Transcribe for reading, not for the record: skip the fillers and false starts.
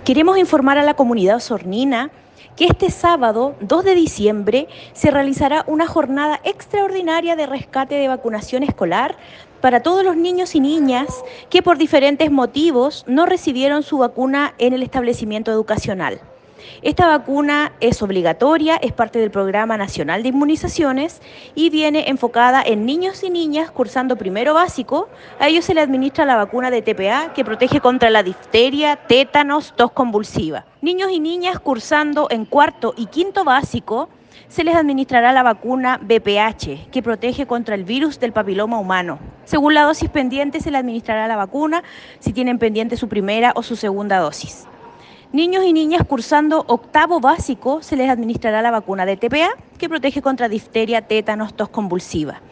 Queremos informar a la comunidad osornina que este sábado, 2 de diciembre, se realizará una jornada extraordinaria de rescate de vacunación escolar para todos los niños y niñas que por diferentes motivos no recibieron su vacuna en el establecimiento educacional. Esta vacuna es obligatoria, es parte del Programa Nacional de Inmunizaciones y viene enfocada en niños y niñas cursando primero básico. A ellos se les administra la vacuna de TPA que protege contra la difteria, tétanos, tos convulsiva. Niños y niñas cursando en cuarto y quinto básico se les administrará la vacuna VPH, que protege contra el virus del papiloma humano. Según la dosis pendiente, se les administrará la vacuna si tienen pendiente su primera o su segunda dosis. Niños y niñas cursando octavo básico se les administrará la vacuna de TPA, que protege contra difteria, tétanos, tos convulsiva.